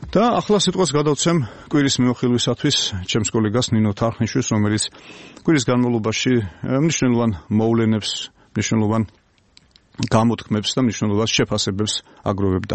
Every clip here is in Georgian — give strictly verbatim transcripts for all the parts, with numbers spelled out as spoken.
და ახლა სიტყვას გადავცემ კვირის მიმოხილვისათვის ჩემს კოლეგას ნინო თარხნიშვილს, რომელიც კვირის განმავლობაში მნიშვნელოვან მოვლენებს, მნიშვნელოვან გამოთქმებს და მნიშვნელოვან შეფასებებს აგროვებდა.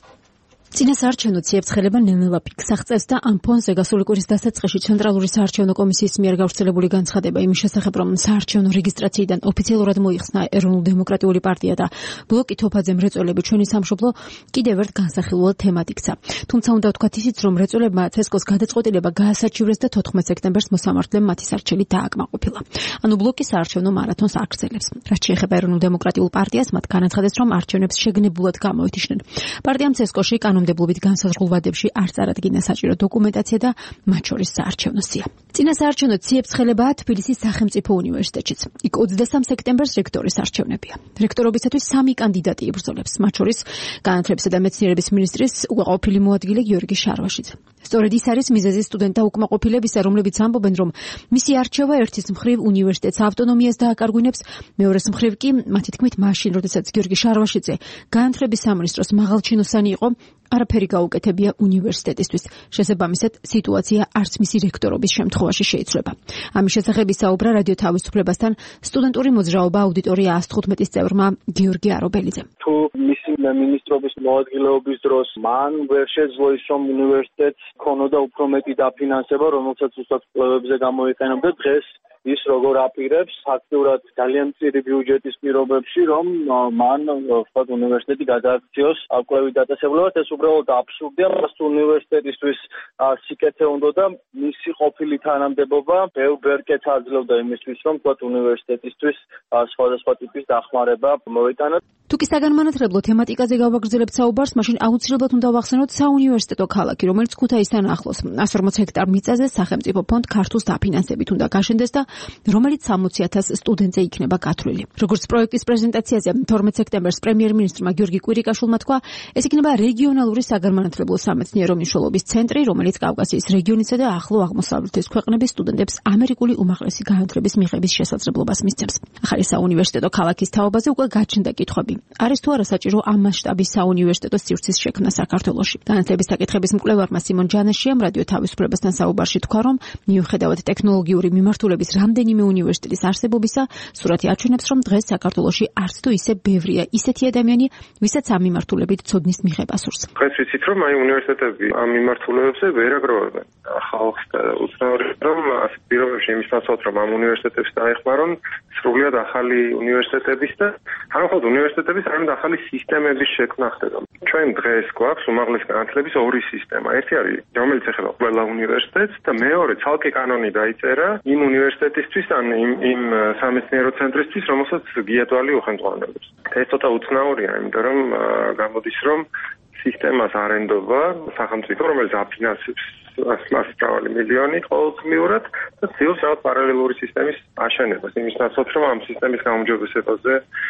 წინა საარჩევნო ციებ-ცხელება ნელ-ნელა პიკს აღწევს და ამ ფონზე გასული კვირის დასაწყისში ცენტრალური საარჩევნო კომისიის მიერ გავრცელებული განცხადება იმის შესახებ, რომ საარჩევნო რეგისტრაციიდან ოფიციალურად მოიხსნა ეროვნულ-დემოკრატიული პარტია და ბლოკი თოფაძე მრეწველები ჩვენი სამშობლო კიდევ ერთ განსახილველად თემად იქცა. თუმცა უნდა ვთქვათ ისიც, რომ მრეწველებმა ცესკოს გადაწყვეტილება გაასაჩივრეს და თოთხმეტ სექტემბერს მოსამართლემ მათი სარჩელი დააკმაყოფილა. ანუ ბლოკი საარჩევნო მარათონს აგრძელებს. რაც შეეხება ეროვნულ-დემოკრატიულ პარტიას, მათ განაცხადეს, რომ არჩევნებს შეგნებულად გამოეთიშნენ. პარტიამ ცესკოში კანონმდებლობით განსაზღვრულ ვადებში არ წარადგინა საჭირო დოკუმენტაცია და მათ შორის საარჩევნო სია. წინა საარჩევნო ციებ-ცხელებაა თბილისის სახელმწიფო უნივერსიტეტშიც. იქ ოცდასამ სექტემბერს რექტორის არჩევნებია. რექტორობისათვის სამი კანდიდატი იბრძოლებს, მათ შორის განათლებისა და მეცნიერების მინისტრის უკმაყოფილი მოადგილე გიორგი შარვაშიძე. სწორედ ის არის მიზეზი სტუდენტთა უკმაყოფილებისა, რომლებიც ამბობენ, რომ მისი არჩევა ერთის მხრივ უნივერსიტეტს ავტონომიას დააკარგვინებს, მეორეს მხრივ კი მათი თქმით მაშინ, როდესაც გიორგი შარვაშიძე განათლების სამინისტროს მაღალჩინოსანი იყო, არაფერი გაუკეთებია უნივერსიტეტისთვის. შესაბამისად, სიტუაცია არც მისი რექტორობის შემთხვევაში შეიცვლება. ამის შესახებ ისაუბრა რადიო თავისუფლებასთან სტუდენტური მოძრაობა აუდიტორია ას თხუთმეტის წევრმა გიორგი არობელიძემ. თუ მისი მინისტრობის მოადგილეობის დროს მან ვერ შეძლო ის, რომ უნივერსიტეტს ქონოდა უფრო მეტი დაფინანსება, რომელსაც უბრალოდ კვლევებზე გამოიყენებდა, დღეს ის როგორ აპირებს აქტიურად ძალიან მწირი ბიუჯეტის პირობებში, რომ მან ვთქვათ უნივერსიტეტი გადააქციოს კვლევით დაწესებულებად. ეს უბრალოდ აბსურდია. მას უნივერსიტეტისთვის სიკეთე უნდა და მისი ყოფილი თანამდებობა ბევრ ბერკეთს აძლევდა იმისთვის, რომ ვთქვათ უნივერსიტეტისთვის სხვადასხვა ტიპის დახმარება მოეტანა. თუ კი საგანმანათლებლო თემატიკაზე გავაგრძელებთ საუბარს, მაშინ აუცილებლად უნდა ვახსენოთ საუნივერსიტეტო ქალაქი, რომელიც ქუთაისთან ახლოს ას ორმოცი ჰექტარ მიწაზე სახელმწიფო ფონდ ქართულს დაფინანსებით უნდა გაშენდეს და რომელიც სამოცი ათას სტუდენტზე იქნება გათვლილი. როგორც პროექტის პრეზენტაციაზე თორმეტ სექტემბერს პრემიერ-მინისტრმა გიორგი კვირიკაშვილმა თქვა, ეს იქნება რეგიონალური საგანმანათლებლო სამეცნიერო მნიშვნელობის ცენტრი, რომელიც კავკასიის რეგიონისა და ახლო აღმოსავლეთის ქვეყნების სტუდენტებს ამერიკული უმაღლესი განათლების მიღების შესაძლებლობას მისცემს. ახალი საუნივერსიტეტო ქალაქის თაობაზე უკვე გაჩნდა კითხვები. არის თუ არა საჭირო ამ მასშტაბის საუნივერსიტეტო სივრცის შექმნა საქართველოში. განათლების საკითხების მკვლევარმა სიმონ ჯანაშიამ რადიო თავისუფლებასთან საუბარში თქვა, რომ მიუხედავად ტექნოლოგიური მიმართულების რამდენიმე უნივერსიტეტის არსებობისა, სურათი აჩვენებს, რომ დღეს საქართველოში არც თუ ისე ბევრია ისეთი ადამიანი, ვისაც ამ მიმართულებით ცოდნის მიღება სურს. დღეს ვიცით, რომ აი უნივერსიტეტები ამ მიმართულებებზე ვერ აგროვებენ ხალხს და უცნაური, რომ ასეთ პირობებში იმის ნაცვლად, რომ ამ უნივერსიტეტებს დაეხმარონ სრულიად ახალი უნივერსიტეტების და თანახმად უნივერსიტეტების არამედ ახალი სისტემების შექმნა ხდება. ჩვენ დღეს გვაქვს უმაღლესი განათლების ორი სისტემა. ერთი არის, რომელიც ეხება ყველა უნივერსიტეტს და მეორე ცალკე კანონი დაიწერა იმ უნივერსიტეტისთვის ან იმ იმ სამეცნიერო ცენტრისთვის, რომელსაც გიატვალი უხელმძღვანელობს. ეს ცოტა უცნაურია, იმიტომ რომ გამოდის, რომ სისტემას არენდობა სახელმწიფო, რომელიც აფინანსებს ასლას მრავალი მილიონი ყოველწლიურად და ცდილობს რაღაც პარალელური სისტემის აშენებას. იმის ნაცვლად, რომ ამ სისტემის გაუმჯობესებაზე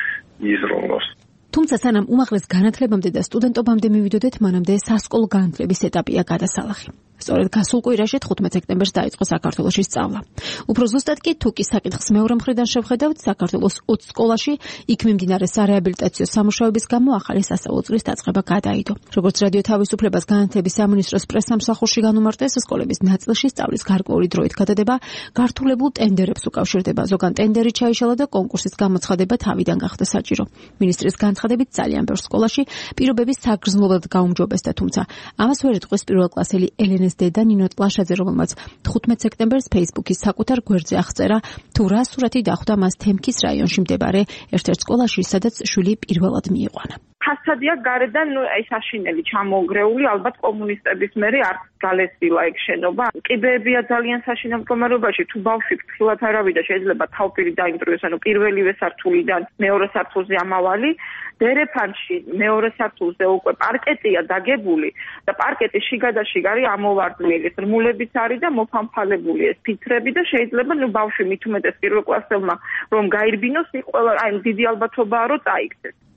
იზრუნოს. თუმცა სანამ უმაღლეს განათლებამდე და სტუდენტობამდე მივიდოდეთ, მანამდე სასკოლო განათლების ეტაპია გადასალახი. სწორედ გასულ კვირაში თხუთმეტ სექტემბერს დაიწყო საქართველოში სწავლა. უფრო ზუსტად კი თუ კი საკითხს მეორე მხრიდან შევხედავთ, საქართველოს ოცი სკოლაში იქ მიმდინარე სარეაბილიტაციო სამუშაოების გამო ახალი სასწავლო წლის დაწყება გადაიდო. როგორც რადიო თავისუფლებას განათლების სამინისტროს პრესსამსახურში განუმარტეს, სკოლების ნაწილში სწავლის გარკვეული დროით გადადება გართულებულ ტენდერებს უკავშირდება. ზოგან ტენდერი ჩაიშალა და კონკურსის გამოცხადება თავიდან გახდა საჭირო. მინისტრის განცხადებით ძალიან ბევრ სკოლაში პირობების საგრძნობლად გაუმჯობესდა, თუმცა ამას ვერ იტყვის პირველკლასელი ელენეს დედა ნინო ტლაშაძე, რომელმაც თხუთმეტ სექტემბერს Facebook-ის საკუთარ გვერდზე აღწერა, თუ რა სურათი დახვდა მას თემქის რაიონში მდებარე ერთ-ერთ სკოლაში, სადაც შვილი პირველად მიიყვანა. ფასადია გარედან, ნუ აი საშინელი ჩამოუგრეული, ალბათ კომუნისტების მერე არ გალესილა ეგ შენობა. კიბეებია ძალიან საშინელ მდგომარეობაში, თუ ბავშვი ფრთხილად არავიდა, შეიძლება თავპირი დაიმტრიოს, ანუ პირველივე სართულიდან მეორე სართულზე ამავალი, დერეფანში მეორე სართულზე უკვე პარკეტია დაგებული და პარკეტის შიგადაშიგ არის ამოვარდნილი, რმულებიც არის და მოფამფალებული ეს ფიცრები და შეიძლება ნუ ბავშვი მithumetes პირველ კლასელმა რომ გაირბინოს, ყველა აი დიდი ალბათობაა რომ წაიქცეს.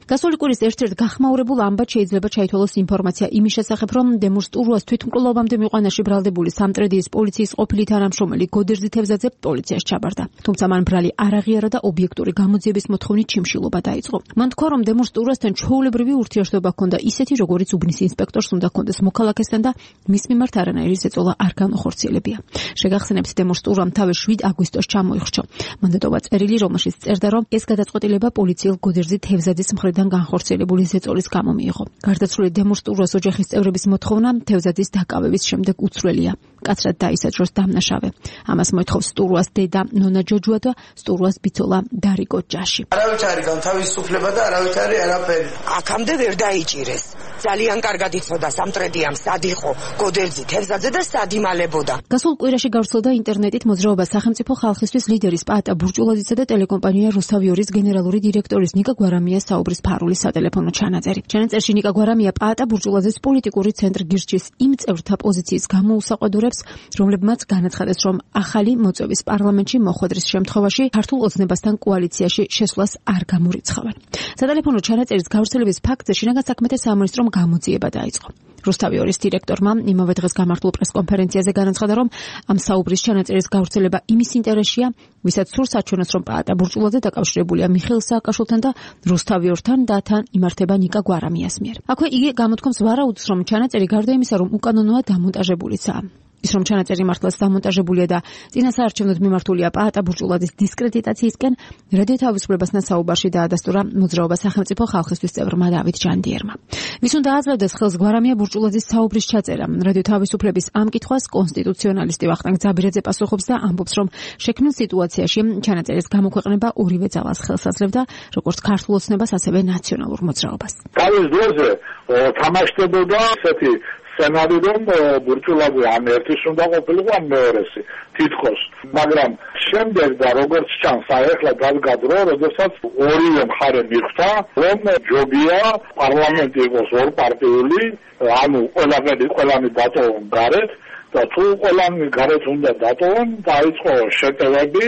გასული კვირის ერთ-ერთ გახმაურებულ ამბად შეიძლება ჩაითვალოს ინფორმაცია იმის შესახებ, რომ დემურ სტურუას თვითმკვლელობამდე მიყვანაში ბრალდებული სამტრედიის პოლიციის ყოფილი თანამშრომელი გოდერძი თევზაძე პოლიციაში ჩაბარდა. თუმცა მან ბრალი არ აღიარა და ობიექტური გამოძიების მოთხოვნით ჩიმშილობა დაიწყო. მან თქვა, რომ დემურ სტურუასთან ჩვეულებრივი ურთიერთობა ჰქონდა ისეთი, როგორიც უბნის ინსპექტორს უნდა ჰქონდეს მოქალაქესთან და მის მიმართ არანაირი ზეწოლა არ განუხორციელებია. შეგახსენებთ, დემურ სტურუამ თავის შვიდ აგვისტოს ჩამოიხრჩო. მანდატოვა წერილი, რომელშიც წერდა, რომ ეს გადაწყვეტილება პოლიციელ გოდერძი თევზაძის მხრიდან განხორციელებული ზეწოლის გამო მიიღო. გარდაცვლილი დემურ სტურუას ოჯახის წევრების მოთხოვნა თევზაძის დაკავების შემდეგ უცვლელია. კაცრად დაისაჯოს დამნაშავე. ამას მოითხოვს სტურუას დედა ნონა ჯოჯუა და სტურუას ბიცოლა დარიკო ჯაში. არავით არის განთავისუფლება და არავით არის არაფერი. აქამდე ვერ დაიჭირეს. ძალიან კარგად იცოდა სამტრედიამ სად იყო გოდერძი თევზაძე და სად იმალებოდა. გასულ კვირაში გავრცელდა ინტერნეტით მოძრაობა სახელმწიფო ხალხისთვის ლიდერის პაატა ბურჭულაძისა და ტელეკომპანია რუსთავიორის გენერალური დირექტორის ნიკა გვარამიას საუბრის ფარული სატელეფონო ჩანაწერი. ჩანაწერში ნიკა გვარამია პაატა ბურჭულაძის პოლიტიკური ცენტრ გირჩის იმ წევრთა პოზიციის გამოუსაყვედურებს, რომლებმაც განაცხადეს, რომ ახალი მოწვევის პარლამენტში მოხვედრის შემთხვევაში ქართულ ოცნებასთან კოალიციაში შესვლას არ გამორიცხავენ. სატელეფონო ჩანაწერის გავრცელების ფაქტზე შინაგან საქმეთა სამინისტრომ გამოძიება დაიწყო. რუსთავიორის დირექტორმა იმავე დღეს გამართულ პრესკონფერენციაზე განაცხადა, რომ ამ საუბრის ჩანაწერის გავრცელება იმის ინტერესშია, ვისაც სურს აჩვენოს, რომ პაატა ბურჭულაძე დაკავშირებულია მიხეილ სააკაშვილთან და რუსთავიორთან და თან იმართება ნიკა გვარამიას მიერ. აქვე იგი გამოთქვამს ვარაუდს, რომ ჩანაწერი გარდა იმისა, რომ უკანონოა დამონტაჟებულიცაა. ის რომ ჩანაწერი მართლაც დამონტაჟებულია და წინასაარჩევნოდ მიმართულია პაატა ბურჭულაძის დისკრედიტაციისკენ, რადიო თავისუფლებასთან საუბარში დაადასტურა მოძრაობა სახელმწიფო ხალხისთვის წევრმა დავით ჯანდიერმა. ვის უნდა აძლევდეს ხელს გვარამია ბურჭულაძის საუბრის ჩაწერა? რადიო თავისუფლების ამ კითხვას კონსტიტუციონალისტი ვახტანგ ძაბირაძე პასუხობს და ამბობს, რომ შექმნილ სიტუაციაში ჩანაწერის გამოქვეყნება ორივე ძალას ხელს აძლევდა, როგორც ქართულ ოცნებას, ასევე ნაციონალურ მოძრაობას. თავის დროზე თამაშდებოდა ესეთი სცენარი, რომ ბურჭულაძე ამ ერთის უნდა ყოფილიყო ამ მეორესი თითქოს, მაგრამ შემდეგ და როგორც ჩანს, ახლა დადგა დრო, როდესაც ორივე მხარე მიხვდა, რომ ჯობია პარლამენტი იყოს ორპარტიული, ანუ ყველაფერი ყველანი დატოვონ გარეთ და თუ ყველანი გარეთ უნდა დატოვონ, დაიწყო შეტევები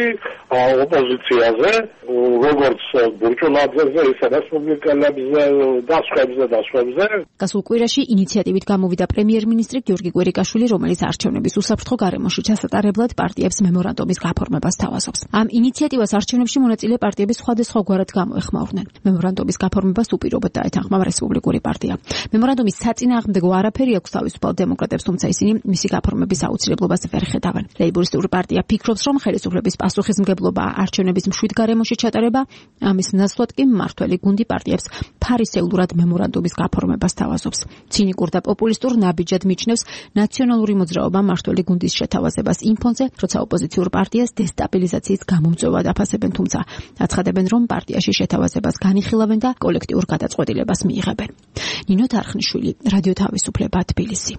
ოპოზიციაზე, როგორც ბურჭულაძეზე, ისე რესპუბლიკელებზე და სხვებზე და სხვებზე. გასულ კვირაში ინიციატივით გამოვიდა პრემიერ-მინისტრი გიორგი კვირიკაშვილი, რომელიც არჩევნების უსაფრთხო გარემოში ჩასატარებლად პარტიებს მემორანდუმის გაფორმებას თავაზობს. ამ ინიციატივას არჩევნებში მონაწილე პარტიები სხვადასხვაგვარად გამოეხმაურნენ. მემორანდუმის გაფორმებას უპირობოდ დაეთანხმება რესპუბლიკური პარტია. მემორანდუმის საწინააღმდეგო არაფერი აქვს თავისუფალ დემოკრატებს, თუმცა ისინი მისი გაფორმების აუცილებლობას ვერ ხედავენ. ლეიბორისტული პარტია ფიქრობს, რომ ხელისუფლების პასუხისმგებლობა არჩევნების მშვიდ გარემოში ჩატარება, ამის ნაცვლად კი მმართველი გუნდი პარტიებს ფარისეულურად მემორანდუმის გაფორმებას თავაზობს. ცინიკურ და პოპულისტურ ნაბიჯად მიჩნევს ნაციონალური მოძრაობა მმართველი გუნდის შეთავაზებას იმ ფონზე, როცა ოპოზიციურ პარტიას დესტაბილიზაციის გამომწვევად აფასებენ, თუმცა აცხადებენ, რომ პარტიაში შეთავაზებას განიხილავენ და კოლექტიურ გადაწყვეტილებას მიიღებენ. ნინო თარხნიშვილი, რადიო თავისუფლება, თბილისი.